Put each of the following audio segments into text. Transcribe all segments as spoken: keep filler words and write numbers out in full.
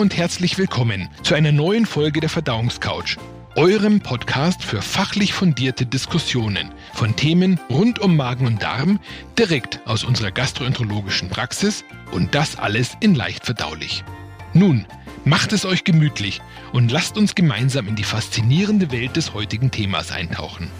und herzlich willkommen zu einer neuen Folge der Verdauungscouch, eurem Podcast für fachlich fundierte Diskussionen von Themen rund um Magen und Darm, direkt aus unserer gastroenterologischen Praxis und das alles in leicht verdaulich. Nun, macht es euch gemütlich und lasst uns gemeinsam in die faszinierende Welt des heutigen Themas eintauchen.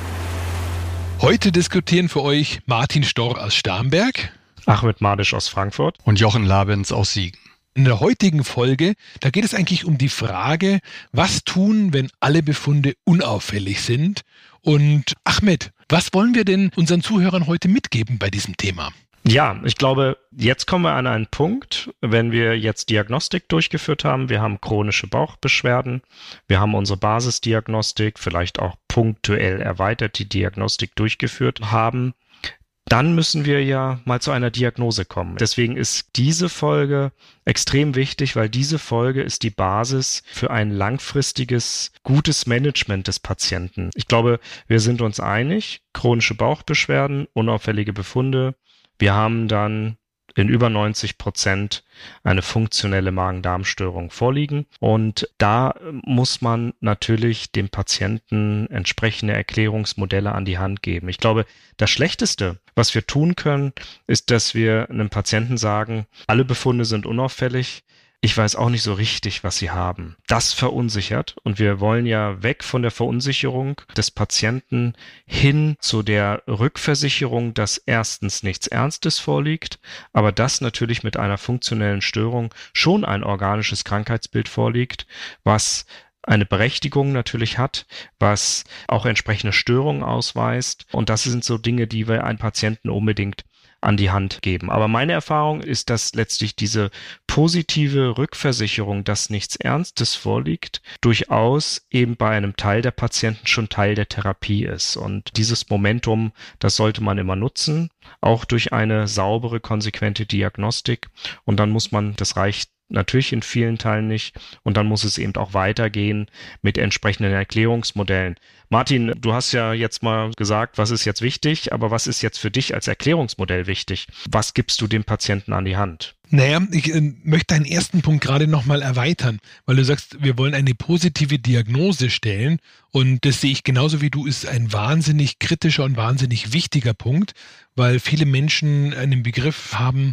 Heute diskutieren für euch Martin Storr aus Starnberg, Ahmed Madisch aus Frankfurt und Jochen Labens aus Siegen. In der heutigen Folge, da geht es eigentlich um die Frage, was tun, wenn alle Befunde unauffällig sind? Und Ahmed, was wollen wir denn unseren Zuhörern heute mitgeben bei diesem Thema? Ja, ich glaube, jetzt kommen wir an einen Punkt, wenn wir jetzt Diagnostik durchgeführt haben. Wir haben chronische Bauchbeschwerden, wir haben unsere Basisdiagnostik, vielleicht auch punktuell erweitert die Diagnostik durchgeführt haben. Dann müssen wir ja mal zu einer Diagnose kommen. Deswegen ist diese Folge extrem wichtig, weil diese Folge ist die Basis für ein langfristiges, gutes Management des Patienten. Ich glaube, wir sind uns einig, chronische Bauchbeschwerden, unauffällige Befunde. Wir haben dann in über neunzig Prozent eine funktionelle Magen-Darm-Störung vorliegen. Und da muss man natürlich dem Patienten entsprechende Erklärungsmodelle an die Hand geben. Ich glaube, das Schlechteste, was wir tun können, ist, dass wir einem Patienten sagen, alle Befunde sind unauffällig. Ich weiß auch nicht so richtig, was sie haben. Das verunsichert und wir wollen ja weg von der Verunsicherung des Patienten hin zu der Rückversicherung, dass erstens nichts Ernstes vorliegt, aber dass natürlich mit einer funktionellen Störung schon ein organisches Krankheitsbild vorliegt, was eine Berechtigung natürlich hat, was auch entsprechende Störungen ausweist. Und das sind so Dinge, die wir einem Patienten unbedingt an die Hand geben. Aber meine Erfahrung ist, dass letztlich diese positive Rückversicherung, dass nichts Ernstes vorliegt, durchaus eben bei einem Teil der Patienten schon Teil der Therapie ist. Und dieses Momentum, das sollte man immer nutzen, auch durch eine saubere, konsequente Diagnostik. Und dann muss man, das reicht natürlich in vielen Teilen nicht. Und dann muss es eben auch weitergehen mit entsprechenden Erklärungsmodellen. Martin, du hast ja jetzt mal gesagt, was ist jetzt wichtig, aber was ist jetzt für dich als Erklärungsmodell wichtig? Was gibst du dem Patienten an die Hand? Naja, ich äh, möchte deinen ersten Punkt gerade nochmal erweitern, weil du sagst, wir wollen eine positive Diagnose stellen und das sehe ich genauso wie du, ist ein wahnsinnig kritischer und wahnsinnig wichtiger Punkt, weil viele Menschen einen Begriff haben,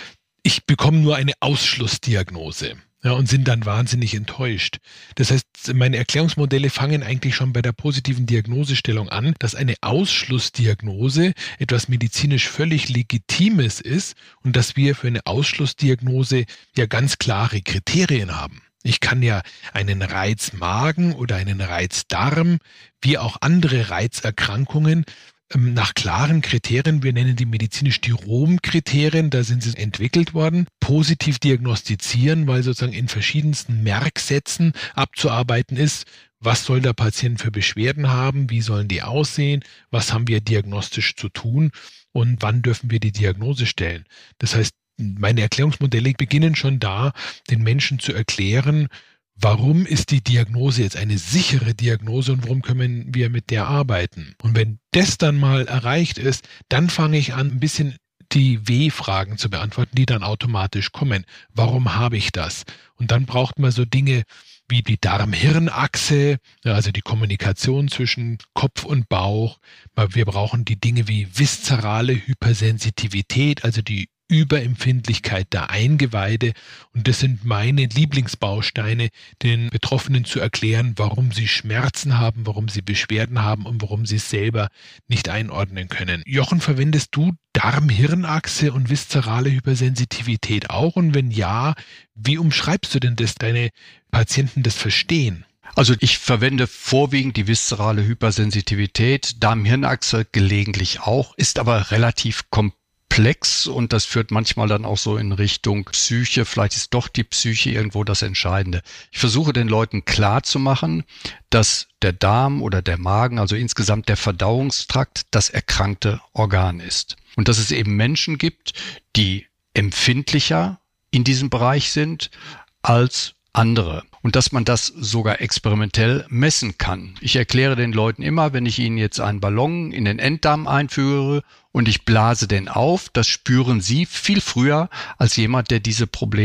ich bekomme nur eine Ausschlussdiagnose. Ja, und sind dann wahnsinnig enttäuscht. Das heißt, meine Erklärungsmodelle fangen eigentlich schon bei der positiven Diagnosestellung an, dass eine Ausschlussdiagnose etwas medizinisch völlig Legitimes ist und dass wir für eine Ausschlussdiagnose ja ganz klare Kriterien haben. Ich kann ja einen Reiz Magen oder einen Reiz Darm, wie auch andere Reizerkrankungen, nach klaren Kriterien, wir nennen die medizinisch die R O M-Kriterien, da sind sie entwickelt worden, positiv diagnostizieren, weil sozusagen in verschiedensten Merksätzen abzuarbeiten ist, was soll der Patient für Beschwerden haben, wie sollen die aussehen, was haben wir diagnostisch zu tun und wann dürfen wir die Diagnose stellen. Das heißt, meine Erklärungsmodelle beginnen schon da, den Menschen zu erklären, warum ist die Diagnose jetzt eine sichere Diagnose und warum können wir mit der arbeiten? Und wenn das dann mal erreicht ist, dann fange ich an, ein bisschen die W-Fragen zu beantworten, die dann automatisch kommen. Warum habe ich das? Und dann braucht man so Dinge wie die Darm-Hirn-Achse, also die Kommunikation zwischen Kopf und Bauch. Wir brauchen die Dinge wie viszerale Hypersensitivität, also die Überempfindlichkeit der Eingeweide. Und das sind meine Lieblingsbausteine, den Betroffenen zu erklären, warum sie Schmerzen haben, warum sie Beschwerden haben und warum sie es selber nicht einordnen können. Jochen, verwendest du Darm-Hirn-Achse und viszerale Hypersensitivität auch? Und wenn ja, wie umschreibst du denn das, deine Patienten das verstehen? Also ich verwende vorwiegend die viszerale Hypersensitivität, Darm-Hirn-Achse gelegentlich auch, ist aber relativ komplex. Komplex und das führt manchmal dann auch so in Richtung Psyche. Vielleicht ist doch die Psyche irgendwo das Entscheidende. Ich versuche den Leuten klarzumachen, dass der Darm oder der Magen, also insgesamt der Verdauungstrakt, das erkrankte Organ ist. Und dass es eben Menschen gibt, die empfindlicher in diesem Bereich sind als andere. Und dass man das sogar experimentell messen kann. Ich erkläre den Leuten immer, wenn ich ihnen jetzt einen Ballon in den Enddarm einführe und ich blase den auf, das spüren sie viel früher als jemand, der diese Probleme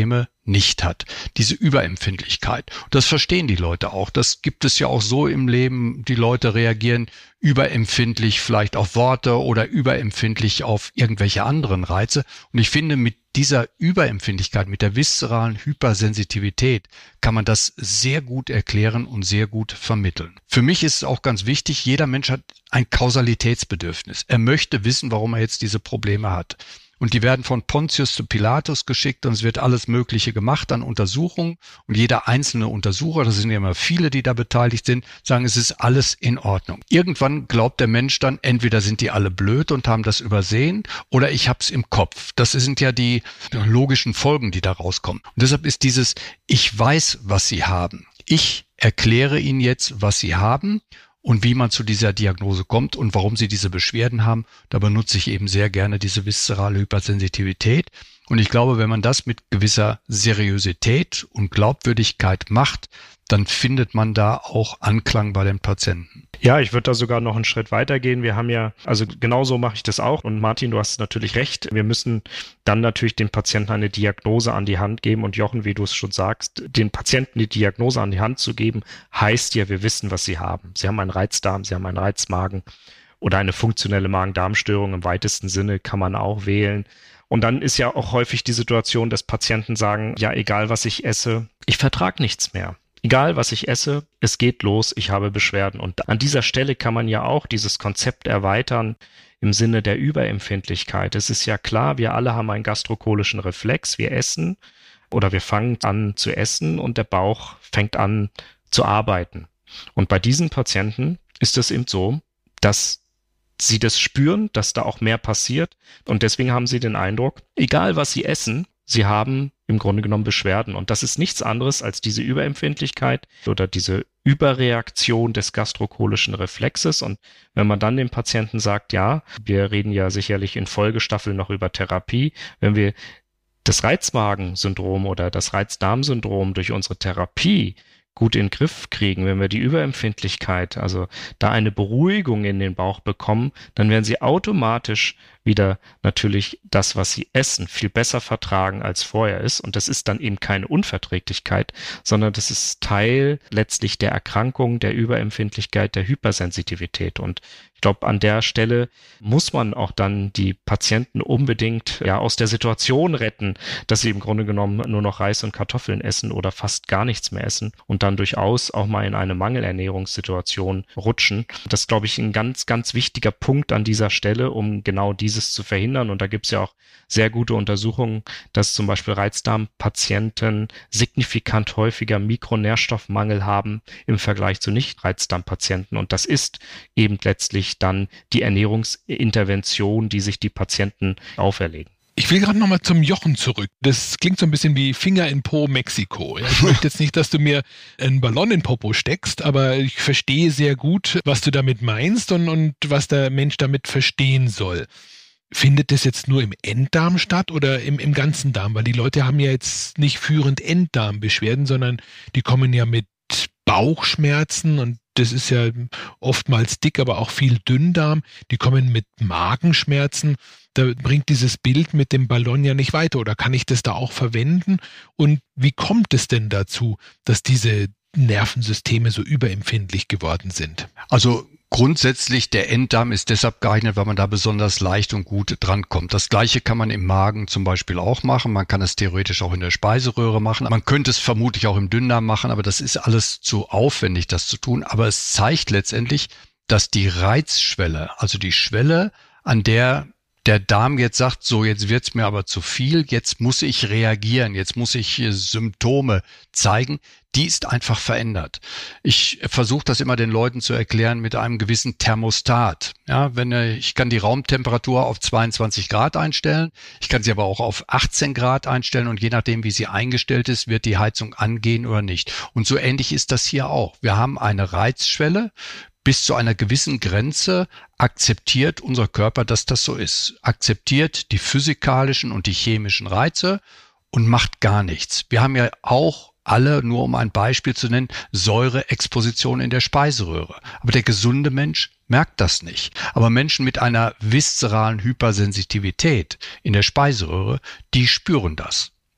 nicht hat, diese Überempfindlichkeit. Das verstehen die Leute auch. Das gibt es ja auch so im Leben. Die Leute reagieren überempfindlich vielleicht auf Worte oder überempfindlich auf irgendwelche anderen Reize. Und ich finde, mit dieser Überempfindlichkeit, mit der viszeralen Hypersensitivität kann man das sehr gut erklären und sehr gut vermitteln. Für mich ist es auch ganz wichtig, jeder Mensch hat ein Kausalitätsbedürfnis. Er möchte wissen, warum er jetzt diese Probleme hat. Und die werden von Pontius zu Pilatus geschickt und es wird alles Mögliche gemacht an Untersuchungen. Und jeder einzelne Untersucher, das sind ja immer viele, die da beteiligt sind, sagen, es ist alles in Ordnung. Irgendwann glaubt der Mensch dann, entweder sind die alle blöd und haben das übersehen oder ich hab's im Kopf. Das sind ja die logischen Folgen, die da rauskommen. Und deshalb ist dieses, ich weiß, was sie haben. Ich erkläre Ihnen jetzt, was sie haben. Und wie man zu dieser Diagnose kommt und warum sie diese Beschwerden haben, da benutze ich eben sehr gerne diese viszerale Hypersensitivität. Und ich glaube, wenn man das mit gewisser Seriosität und Glaubwürdigkeit macht, dann findet man da auch Anklang bei den Patienten. Ja, ich würde da sogar noch einen Schritt weiter gehen. Wir haben ja, also genauso mache ich das auch. Und Martin, du hast natürlich recht. Wir müssen dann natürlich den Patienten eine Diagnose an die Hand geben. Und Jochen, wie du es schon sagst, den Patienten die Diagnose an die Hand zu geben, heißt ja, wir wissen, was sie haben. Sie haben einen Reizdarm, sie haben einen Reizmagen oder eine funktionelle Magen-Darm-Störung im weitesten Sinne kann man auch wählen. Und dann ist ja auch häufig die Situation, dass Patienten sagen, ja, egal was ich esse, ich vertrage nichts mehr. Egal, was ich esse, es geht los, ich habe Beschwerden. Und an dieser Stelle kann man ja auch dieses Konzept erweitern im Sinne der Überempfindlichkeit. Es ist ja klar, wir alle haben einen gastrokolischen Reflex. Wir essen oder wir fangen an zu essen und der Bauch fängt an zu arbeiten. Und bei diesen Patienten ist es eben so, dass sie das spüren, dass da auch mehr passiert. Und deswegen haben sie den Eindruck, egal was sie essen, sie haben im Grunde genommen Beschwerden. Und das ist nichts anderes als diese Überempfindlichkeit oder diese Überreaktion des gastrokolischen Reflexes. Und wenn man dann dem Patienten sagt, ja, wir reden ja sicherlich in Folgestaffeln noch über Therapie, wenn wir das Reizmagensyndrom oder das Reizdarmsyndrom durch unsere Therapie gut in den Griff kriegen, wenn wir die Überempfindlichkeit, also da eine Beruhigung in den Bauch bekommen, dann werden sie automatisch wieder natürlich das, was sie essen, viel besser vertragen, als vorher ist. Und das ist dann eben keine Unverträglichkeit, sondern das ist Teil letztlich der Erkrankung, der Überempfindlichkeit, der Hypersensitivität. Und ich glaube, an der Stelle muss man auch dann die Patienten unbedingt ja aus der Situation retten, dass sie im Grunde genommen nur noch Reis und Kartoffeln essen oder fast gar nichts mehr essen und dann durchaus auch mal in eine Mangelernährungssituation rutschen. Das ist, glaube ich, ein ganz, ganz wichtiger Punkt an dieser Stelle, um genau dieses zu verhindern. Und da gibt es ja auch sehr gute Untersuchungen, dass zum Beispiel Reizdarmpatienten signifikant häufiger Mikronährstoffmangel haben im Vergleich zu Nicht-Reizdarmpatienten. Und das ist eben letztlich dann die Ernährungsintervention, die sich die Patienten auferlegen. Ich will gerade nochmal zum Jochen zurück. Das klingt so ein bisschen wie Finger in Po Mexiko. Ja, ich möchte jetzt nicht, dass du mir einen Ballon in Popo steckst, aber ich verstehe sehr gut, was du damit meinst und, und was der Mensch damit verstehen soll. Findet das jetzt nur im Enddarm statt oder im, im ganzen Darm? Weil die Leute haben ja jetzt nicht führend Enddarmbeschwerden, sondern die kommen ja mit Bauchschmerzen und das ist ja oftmals dick, aber auch viel Dünndarm. Die kommen mit Magenschmerzen. Da bringt dieses Bild mit dem Ballon ja nicht weiter. Oder kann ich das da auch verwenden? Und wie kommt es denn dazu, dass diese Nervensysteme so überempfindlich geworden sind? Also grundsätzlich, der Enddarm ist deshalb geeignet, weil man da besonders leicht und gut drankommt. Das Gleiche kann man im Magen zum Beispiel auch machen. Man kann es theoretisch auch in der Speiseröhre machen. Man könnte es vermutlich auch im Dünndarm machen, aber das ist alles zu aufwendig, das zu tun. Aber es zeigt letztendlich, dass die Reizschwelle, also die Schwelle, an der der Darm jetzt sagt, so jetzt wird's mir aber zu viel, jetzt muss ich reagieren, jetzt muss ich Symptome zeigen, die ist einfach verändert. Ich versuche das immer den Leuten zu erklären mit einem gewissen Thermostat. Ja, wenn ich kann die Raumtemperatur auf zweiundzwanzig Grad einstellen, ich kann sie aber auch auf achtzehn Grad einstellen und je nachdem, wie sie eingestellt ist, wird die Heizung angehen oder nicht. Und so ähnlich ist das hier auch. Wir haben eine Reizschwelle. Bis zu einer gewissen Grenze akzeptiert unser Körper, dass das so ist. Akzeptiert die physikalischen und die chemischen Reize und macht gar nichts. Wir haben ja auch alle, nur um ein Beispiel zu nennen, Säureexposition in der Speiseröhre. Aber der gesunde Mensch merkt das nicht. Aber Menschen mit einer viszeralen Hypersensitivität in der Speiseröhre, die spüren das.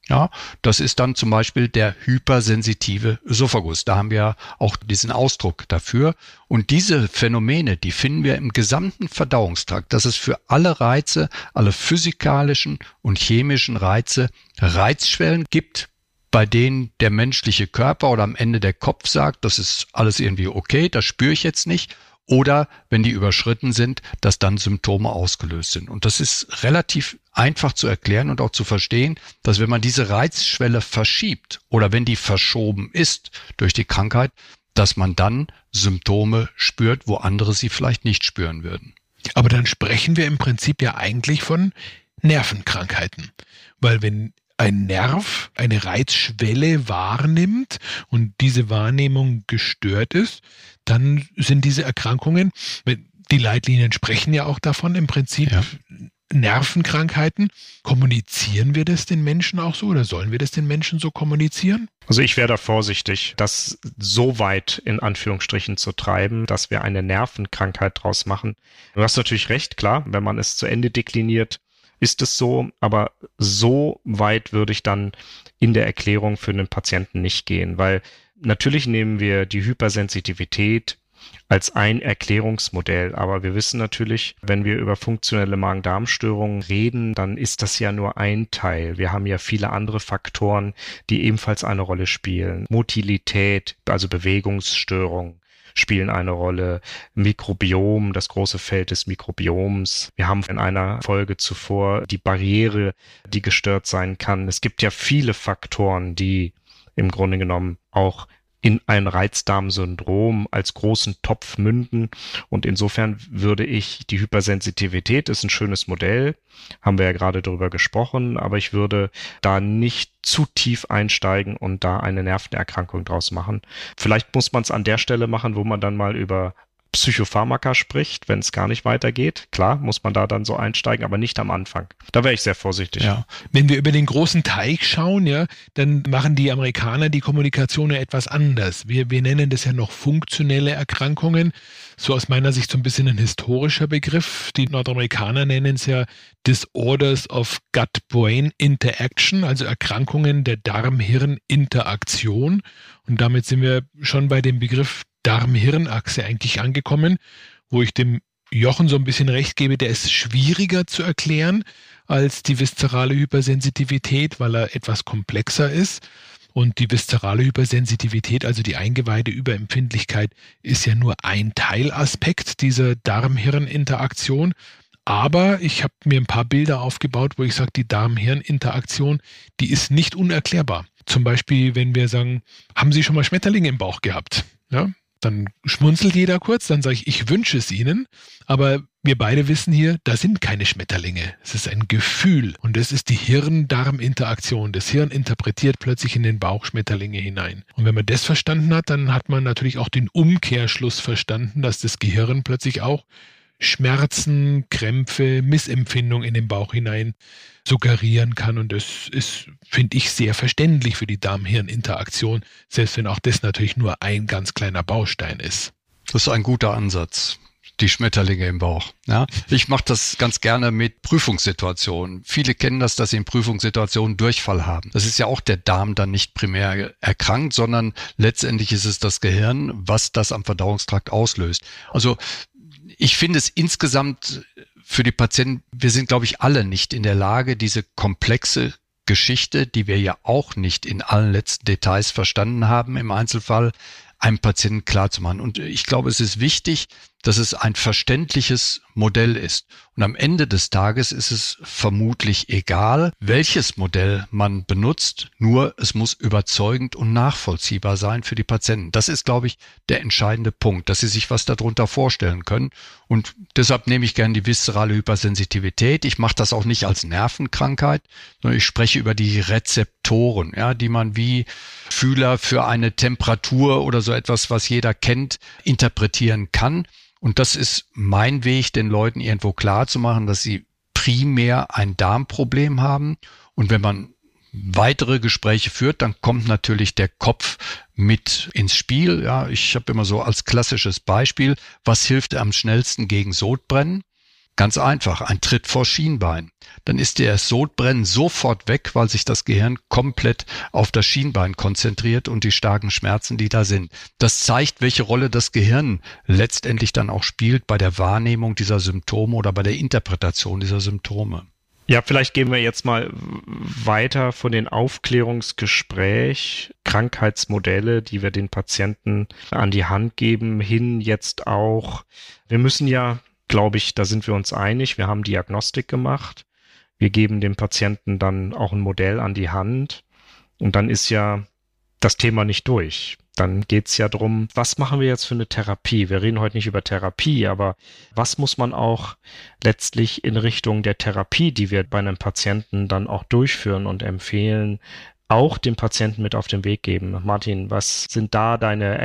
Ja, das ist dann zum Beispiel der hypersensitive Ösophagus. Da haben wir auch diesen Ausdruck dafür. Und diese Phänomene, die finden wir im gesamten Verdauungstrakt. Das ist für alle Reize, alle physikalischen und chemischen Reize Reizschwellen gibt, bei denen der menschliche Körper oder am Ende der Kopf sagt, das ist alles irgendwie okay, das spüre ich jetzt nicht. Oder wenn die überschritten sind, dass dann Symptome ausgelöst sind. Und das ist relativ einfach zu erklären und auch zu verstehen, dass wenn man diese Reizschwelle verschiebt oder wenn die verschoben ist durch die Krankheit, dass man dann Symptome spürt, wo andere sie vielleicht nicht spüren würden. Aber dann sprechen wir im Prinzip ja eigentlich von Nervenkrankheiten. Weil wenn ein Nerv eine Reizschwelle wahrnimmt und diese Wahrnehmung gestört ist, dann sind diese Erkrankungen, die Leitlinien sprechen ja auch davon, im Prinzip ja. Nervenkrankheiten. Kommunizieren wir das den Menschen auch so oder sollen wir das den Menschen so kommunizieren? Also ich wäre da vorsichtig, das so weit in Anführungsstrichen zu treiben, dass wir eine Nervenkrankheit draus machen. Du hast natürlich recht, klar, wenn man es zu Ende dekliniert, ist es so, aber so weit würde ich dann in der Erklärung für den Patienten nicht gehen, weil natürlich nehmen wir die Hypersensitivität als ein Erklärungsmodell, aber wir wissen natürlich, wenn wir über funktionelle Magen-Darm-Störungen reden, dann ist das ja nur ein Teil. Wir haben ja viele andere Faktoren, die ebenfalls eine Rolle spielen. Motilität, also Bewegungsstörungen, spielen eine Rolle. Mikrobiom, das große Feld des Mikrobioms. Wir haben in einer Folge zuvor die Barriere, die gestört sein kann. Es gibt ja viele Faktoren, die im Grunde genommen auch in ein Reizdarmsyndrom als großen Topf münden. Und insofern würde ich, die Hypersensitivität ist ein schönes Modell, haben wir ja gerade darüber gesprochen, aber ich würde da nicht zu tief einsteigen und da eine Nervenerkrankung draus machen. Vielleicht muss man es an der Stelle machen, wo man dann mal über Psychopharmaka spricht, wenn es gar nicht weitergeht. Klar, muss man da dann so einsteigen, aber nicht am Anfang. Da wäre ich sehr vorsichtig. Ja. Wenn wir über den großen Teich schauen, ja, dann machen die Amerikaner die Kommunikation ja etwas anders. Wir, wir nennen das ja noch funktionelle Erkrankungen. So aus meiner Sicht so ein bisschen ein historischer Begriff. Die Nordamerikaner nennen es ja Disorders of Gut-Brain Interaction, also Erkrankungen der Darm-Hirn-Interaktion. Und damit sind wir schon bei dem Begriff Darm-Hirn-Achse eigentlich angekommen, wo ich dem Jochen so ein bisschen recht gebe, der ist schwieriger zu erklären als die viszerale Hypersensitivität, weil er etwas komplexer ist. Und die viszerale Hypersensitivität, also die Eingeweide-Überempfindlichkeit, ist ja nur ein Teilaspekt dieser Darm-Hirn-Interaktion. Aber ich habe mir ein paar Bilder aufgebaut, wo ich sage, die Darm-Hirn-Interaktion, die ist nicht unerklärbar. Zum Beispiel, wenn wir sagen, haben Sie schon mal Schmetterlinge im Bauch gehabt? Ja, dann schmunzelt jeder kurz, dann sage ich, ich wünsche es Ihnen, aber wir beide wissen hier, da sind keine Schmetterlinge. Es ist ein Gefühl und es ist die Hirn-Darm-Interaktion. Das Hirn interpretiert plötzlich in den Bauch Schmetterlinge hinein. Und wenn man das verstanden hat, dann hat man natürlich auch den Umkehrschluss verstanden, dass das Gehirn plötzlich auch Schmerzen, Krämpfe, Missempfindung in den Bauch hinein suggerieren kann. Und das ist, finde ich, sehr verständlich für die Darm-Hirn-Interaktion, selbst wenn auch das natürlich nur ein ganz kleiner Baustein ist. Das ist ein guter Ansatz. Die Schmetterlinge im Bauch. Ja, ich mache das ganz gerne mit Prüfungssituationen. Viele kennen das, dass sie in Prüfungssituationen Durchfall haben. Das ist ja auch der Darm dann nicht primär erkrankt, sondern letztendlich ist es das Gehirn, was das am Verdauungstrakt auslöst. Also ich finde es insgesamt für die Patienten, wir sind, glaube ich, alle nicht in der Lage, diese komplexe Geschichte, die wir ja auch nicht in allen letzten Details verstanden haben im Einzelfall, einem Patienten klarzumachen. Und ich glaube, es ist wichtig, dass es ein verständliches Modell ist. Und am Ende des Tages ist es vermutlich egal, welches Modell man benutzt, nur es muss überzeugend und nachvollziehbar sein für die Patienten. Das ist, glaube ich, der entscheidende Punkt, dass sie sich was darunter vorstellen können. Und deshalb nehme ich gerne die viszerale Hypersensitivität. Ich mache das auch nicht als Nervenkrankheit, sondern ich spreche über die Rezeptoren, ja, die man wie Fühler für eine Temperatur oder so etwas, was jeder kennt, interpretieren kann. Und das ist mein Weg, den Leuten irgendwo klar zu machen, dass sie primär ein Darmproblem haben. Und wenn man weitere Gespräche führt, dann kommt natürlich der Kopf mit ins Spiel. Ja, ich habe immer so als klassisches Beispiel, was hilft am schnellsten gegen Sodbrennen? Ganz einfach, ein Tritt vor Schienbein. Dann ist der Sodbrennen sofort weg, weil sich das Gehirn komplett auf das Schienbein konzentriert und die starken Schmerzen, die da sind. Das zeigt, welche Rolle das Gehirn letztendlich dann auch spielt bei der Wahrnehmung dieser Symptome oder bei der Interpretation dieser Symptome. Ja, vielleicht gehen wir jetzt mal weiter von den Aufklärungsgespräch, Krankheitsmodelle, die wir den Patienten an die Hand geben, hin jetzt auch. Wir müssen ja, glaube ich, da sind wir uns einig, wir haben Diagnostik gemacht. Wir geben dem Patienten dann auch ein Modell an die Hand und dann ist ja das Thema nicht durch. Dann geht's ja drum, was machen wir jetzt für eine Therapie? Wir reden heute nicht über Therapie, aber was muss man auch letztlich in Richtung der Therapie, die wir bei einem Patienten dann auch durchführen und empfehlen, auch dem Patienten mit auf den Weg geben? Martin, was sind da deine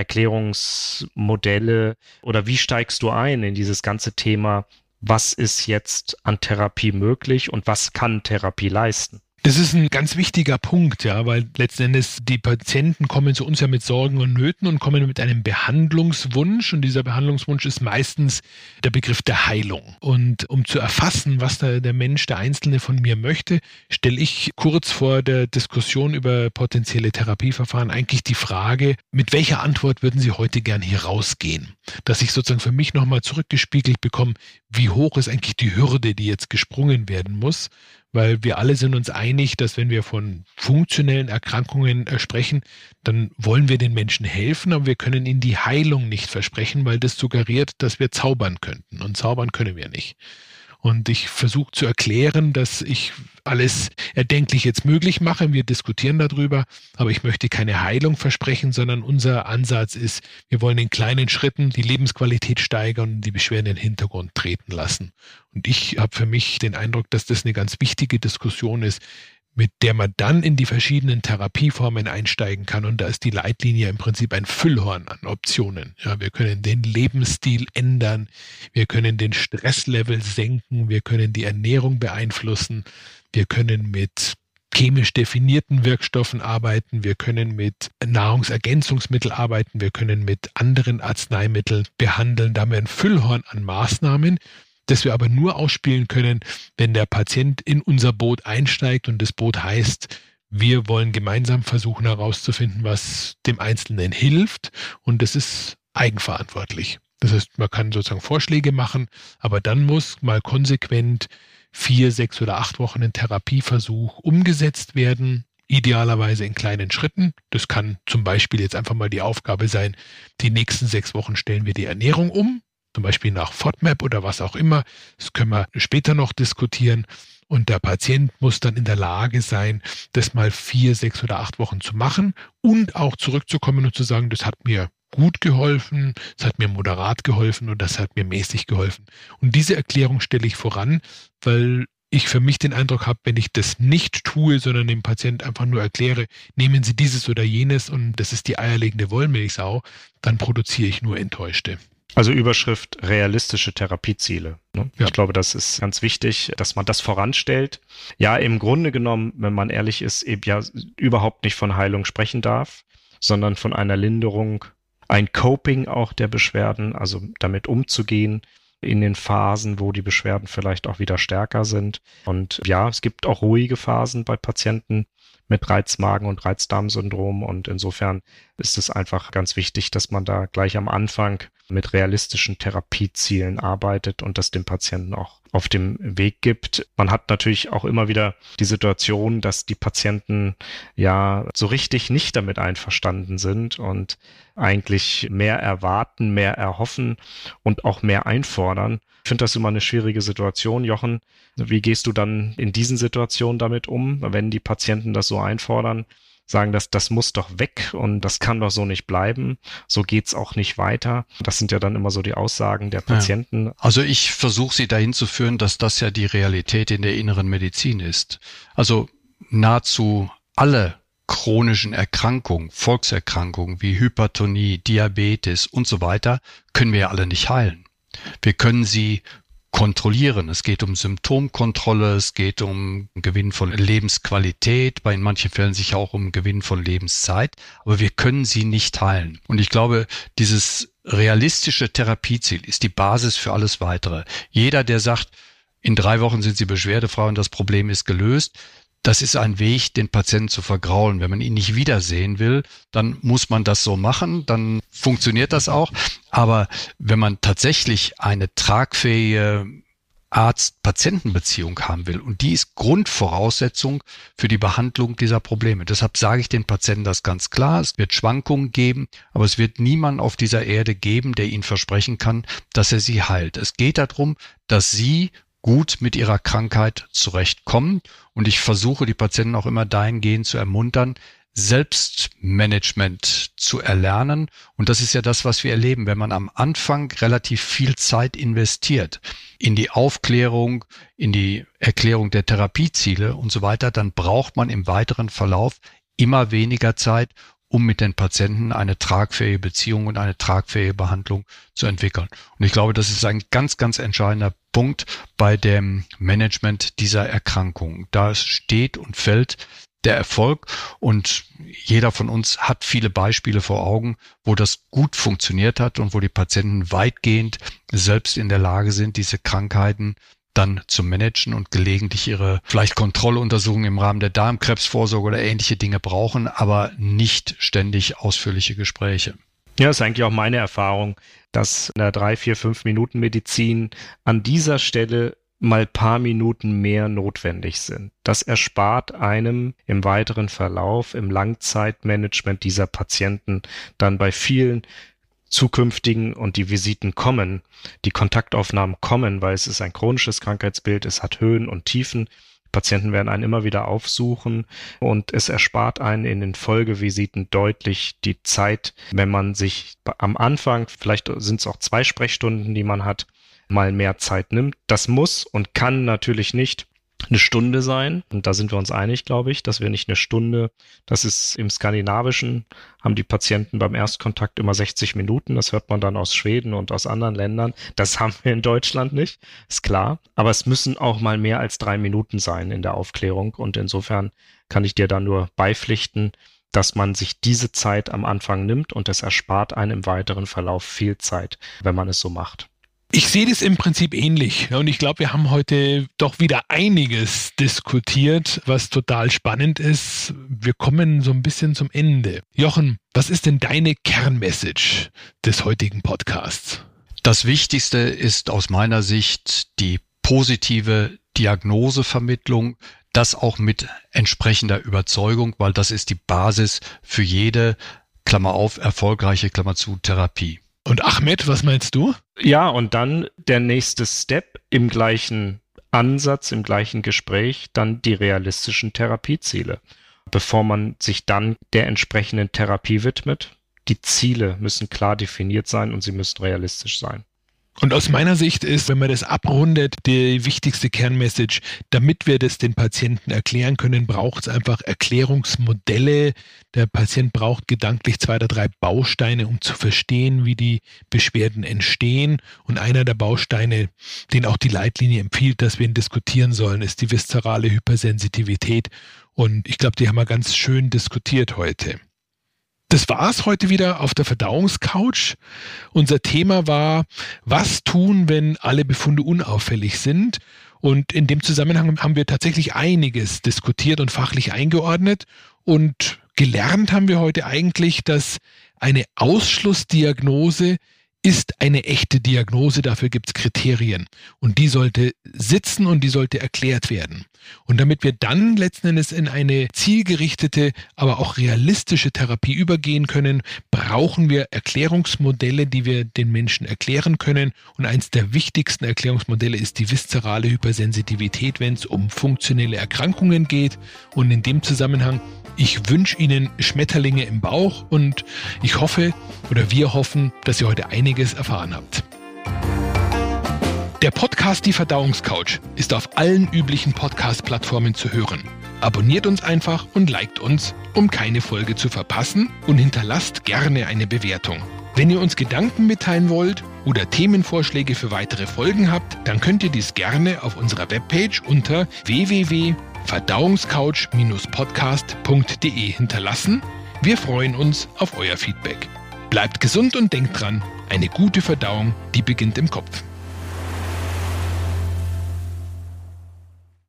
Erklärungsmodelle oder wie steigst du ein in dieses ganze Thema? Was ist jetzt an Therapie möglich und was kann Therapie leisten? Das ist ein ganz wichtiger Punkt, ja, weil letzten Endes die Patienten kommen zu uns ja mit Sorgen und Nöten und kommen mit einem Behandlungswunsch und dieser Behandlungswunsch ist meistens der Begriff der Heilung. Und um zu erfassen, was da der Mensch, der Einzelne von mir möchte, stelle ich kurz vor der Diskussion über potenzielle Therapieverfahren eigentlich die Frage, mit welcher Antwort würden Sie heute gern hier rausgehen? Dass ich sozusagen für mich nochmal zurückgespiegelt bekomme, wie hoch ist eigentlich die Hürde, die jetzt gesprungen werden muss? Weil wir alle sind uns einig, dass wenn wir von funktionellen Erkrankungen äh, sprechen, dann wollen wir den Menschen helfen, aber wir können ihnen die Heilung nicht versprechen, weil das suggeriert, dass wir zaubern könnten. Und zaubern können wir nicht. Und ich versuche zu erklären, dass ich alles erdenklich jetzt möglich mache. Wir diskutieren darüber, aber ich möchte keine Heilung versprechen, sondern unser Ansatz ist, wir wollen in kleinen Schritten die Lebensqualität steigern und die Beschwerden in den Hintergrund treten lassen. Und ich habe für mich den Eindruck, dass das eine ganz wichtige Diskussion ist, mit der man dann in die verschiedenen Therapieformen einsteigen kann. Und da ist die Leitlinie im Prinzip ein Füllhorn an Optionen. Ja, wir können den Lebensstil ändern, wir können den Stresslevel senken, wir können die Ernährung beeinflussen, wir können mit chemisch definierten Wirkstoffen arbeiten, wir können mit Nahrungsergänzungsmitteln arbeiten, wir können mit anderen Arzneimitteln behandeln. Da haben wir ein Füllhorn an Maßnahmen, das wir aber nur ausspielen können, wenn der Patient in unser Boot einsteigt und das Boot heißt, wir wollen gemeinsam versuchen herauszufinden, was dem Einzelnen hilft und das ist eigenverantwortlich. Das heißt, man kann sozusagen Vorschläge machen, aber dann muss mal konsequent vier, sechs oder acht Wochen ein Therapieversuch umgesetzt werden, idealerweise in kleinen Schritten. Das kann zum Beispiel jetzt einfach mal die Aufgabe sein, die nächsten sechs Wochen stellen wir die Ernährung um, zum Beispiel nach FODMAP oder was auch immer. Das können wir später noch diskutieren. Und der Patient muss dann in der Lage sein, das mal vier, sechs oder acht Wochen zu machen und auch zurückzukommen und zu sagen, das hat mir gut geholfen, das hat mir moderat geholfen und das hat mir mäßig geholfen. Und diese Erklärung stelle ich voran, weil ich für mich den Eindruck habe, wenn ich das nicht tue, sondern dem Patient einfach nur erkläre, nehmen Sie dieses oder jenes und das ist die eierlegende Wollmilchsau, dann produziere ich nur Enttäuschte. Also Überschrift realistische Therapieziele. Ne? Ja. Ich glaube, das ist ganz wichtig, dass man das voranstellt. Ja, im Grunde genommen, wenn man ehrlich ist, eben ja überhaupt nicht von Heilung sprechen darf, sondern von einer Linderung, ein Coping auch der Beschwerden, also damit umzugehen in den Phasen, wo die Beschwerden vielleicht auch wieder stärker sind. Und ja, es gibt auch ruhige Phasen bei Patienten mit Reizmagen- und Reizdarmsyndrom. Und insofern ist es einfach ganz wichtig, dass man da gleich am Anfang mit realistischen Therapiezielen arbeitet und das dem Patienten auch auf dem Weg gibt. Man hat natürlich auch immer wieder die Situation, dass die Patienten ja so richtig nicht damit einverstanden sind und eigentlich mehr erwarten, mehr erhoffen und auch mehr einfordern. Ich finde das immer eine schwierige Situation. Jochen, wie gehst du dann in diesen Situationen damit um, wenn die Patienten das so einfordern? Sagen, dass das muss doch weg und das kann doch so nicht bleiben, so geht's auch nicht weiter. Das sind ja dann immer so die Aussagen der Patienten. Ja. Also ich versuche sie dahin zu führen, dass das ja die Realität in der inneren Medizin ist. Also nahezu alle chronischen Erkrankungen, Volkserkrankungen wie Hypertonie, Diabetes und so weiter können wir ja alle nicht heilen. Wir können sie kontrollieren. Es geht um Symptomkontrolle, es geht um Gewinn von Lebensqualität, bei in manchen Fällen sicher auch um Gewinn von Lebenszeit, aber wir können sie nicht heilen. Und ich glaube, dieses realistische Therapieziel ist die Basis für alles Weitere. Jeder, der sagt, in drei Wochen sind Sie beschwerdefrei und das Problem ist gelöst, das ist ein Weg, den Patienten zu vergraulen. Wenn man ihn nicht wiedersehen will, dann muss man das so machen, dann funktioniert das auch. Aber wenn man tatsächlich eine tragfähige Arzt-Patienten-Beziehung haben will, und die ist Grundvoraussetzung für die Behandlung dieser Probleme. Deshalb sage ich den Patienten das ganz klar. Es wird Schwankungen geben, aber es wird niemand auf dieser Erde geben, der ihnen versprechen kann, dass er sie heilt. Es geht darum, dass sie gut mit ihrer Krankheit zurechtkommen. Und ich versuche, die Patienten auch immer dahingehend zu ermuntern, Selbstmanagement zu erlernen. Und das ist ja das, was wir erleben. Wenn man am Anfang relativ viel Zeit investiert in die Aufklärung, in die Erklärung der Therapieziele und so weiter, dann braucht man im weiteren Verlauf immer weniger Zeit, um mit den Patienten eine tragfähige Beziehung und eine tragfähige Behandlung zu entwickeln. Und ich glaube, das ist ein ganz, ganz entscheidender Punkt bei dem Management dieser Erkrankung. Da steht und fällt der Erfolg, und jeder von uns hat viele Beispiele vor Augen, wo das gut funktioniert hat und wo die Patienten weitgehend selbst in der Lage sind, diese Krankheiten dann zu managen und gelegentlich ihre vielleicht Kontrolluntersuchungen im Rahmen der Darmkrebsvorsorge oder ähnliche Dinge brauchen, aber nicht ständig ausführliche Gespräche. Ja, das ist eigentlich auch meine Erfahrung, dass in der drei, vier, fünf Minuten Medizin an dieser Stelle mal paar Minuten mehr notwendig sind. Das erspart einem im weiteren Verlauf, im Langzeitmanagement dieser Patienten dann bei vielen zukünftigen, und die Visiten kommen, die Kontaktaufnahmen kommen, weil es ist ein chronisches Krankheitsbild, es hat Höhen und Tiefen. Patienten werden einen immer wieder aufsuchen, und es erspart einen in den Folgevisiten deutlich die Zeit, wenn man sich am Anfang, vielleicht sind es auch zwei Sprechstunden, die man hat, mal mehr Zeit nimmt. Das muss und kann natürlich nicht eine Stunde sein. Und da sind wir uns einig, glaube ich, dass wir nicht eine Stunde, das ist im Skandinavischen, haben die Patienten beim Erstkontakt immer sechzig Minuten. Das hört man dann aus Schweden und aus anderen Ländern. Das haben wir in Deutschland nicht, ist klar. Aber es müssen auch mal mehr als drei Minuten sein in der Aufklärung. Und insofern kann ich dir da nur beipflichten, dass man sich diese Zeit am Anfang nimmt, und es erspart einem im weiteren Verlauf viel Zeit, wenn man es so macht. Ich sehe das im Prinzip ähnlich, und ich glaube, wir haben heute doch wieder einiges diskutiert, was total spannend ist. Wir kommen so ein bisschen zum Ende. Jochen, was ist denn deine Kernmessage des heutigen Podcasts? Das Wichtigste ist aus meiner Sicht die positive Diagnosevermittlung, das auch mit entsprechender Überzeugung, weil das ist die Basis für jede, Klammer auf, erfolgreiche, Klammer zu, Therapie. Und Ahmed, was meinst du? Ja, und dann der nächste Step im gleichen Ansatz, im gleichen Gespräch, dann die realistischen Therapieziele. Bevor man sich dann der entsprechenden Therapie widmet, die Ziele müssen klar definiert sein und sie müssen realistisch sein. Und aus meiner Sicht ist, wenn man das abrundet, die wichtigste Kernmessage, damit wir das den Patienten erklären können, braucht es einfach Erklärungsmodelle. Der Patient braucht gedanklich zwei oder drei Bausteine, um zu verstehen, wie die Beschwerden entstehen. Und einer der Bausteine, den auch die Leitlinie empfiehlt, dass wir ihn diskutieren sollen, ist die viszerale Hypersensitivität. Und ich glaube, die haben wir ganz schön diskutiert heute. Das war's heute wieder auf der Verdauungscouch. Unser Thema war, was tun, wenn alle Befunde unauffällig sind? Und in dem Zusammenhang haben wir tatsächlich einiges diskutiert und fachlich eingeordnet. Und gelernt haben wir heute eigentlich, dass eine Ausschlussdiagnose ist eine echte Diagnose, dafür gibt es Kriterien. Und die sollte sitzen und die sollte erklärt werden. Und damit wir dann letzten Endes in eine zielgerichtete, aber auch realistische Therapie übergehen können, brauchen wir Erklärungsmodelle, die wir den Menschen erklären können. Und eins der wichtigsten Erklärungsmodelle ist die viszerale Hypersensitivität, wenn es um funktionelle Erkrankungen geht. Und in dem Zusammenhang, ich wünsche Ihnen Schmetterlinge im Bauch, und ich hoffe oder wir hoffen, dass ihr heute einiges erfahren habt. Der Podcast Die Verdauungscouch ist auf allen üblichen Podcast-Plattformen zu hören. Abonniert uns einfach und liked uns, um keine Folge zu verpassen, und hinterlasst gerne eine Bewertung. Wenn ihr uns Gedanken mitteilen wollt oder Themenvorschläge für weitere Folgen habt, dann könnt ihr dies gerne auf unserer Webpage unter w w w punkt verdauungscouch Bindestrich podcast punkt de hinterlassen. Wir freuen uns auf euer Feedback. Bleibt gesund und denkt dran, eine gute Verdauung, die beginnt im Kopf.